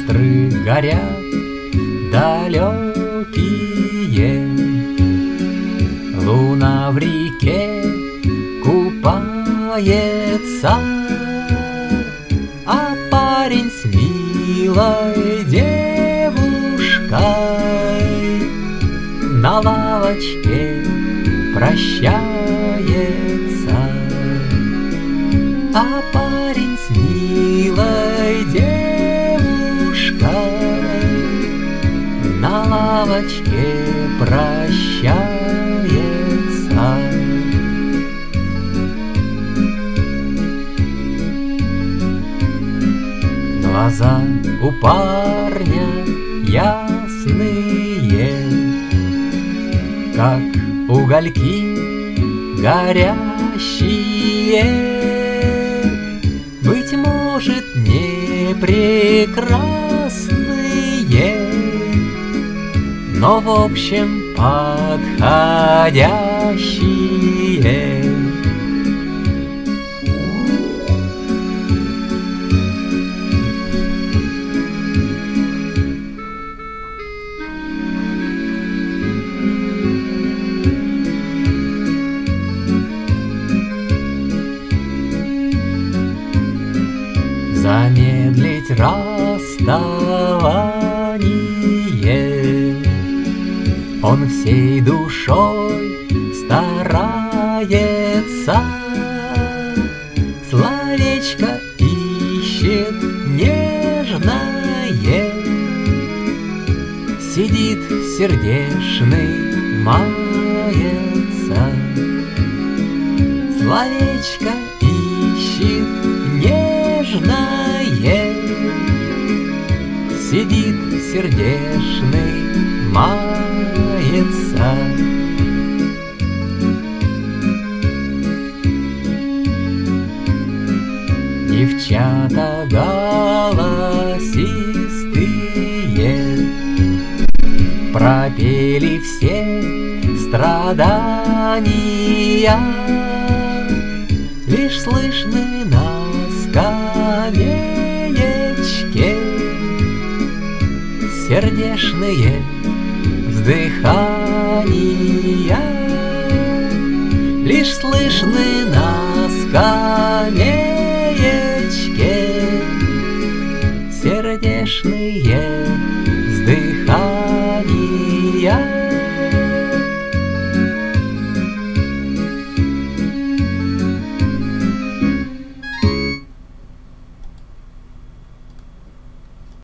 люстры горят далекие, луна в реке купается, а парень с милой девушкой на лавочке прощается, а парень с милой девушкой на лавочке прощается. Глаза у парня ясные, как угольки горящие, быть может, не прекрасные, но в общем подходящие. Замедлить расставание он всей душой старается, словечко ищет нежное, сидит сердечный, мается, словечко ищет нежное, сидит сердечный, мается. Девчата голосистые пропели все страдания, лишь слышны на скамеечке сердечные вздыхания, лишь слышны на скамеечке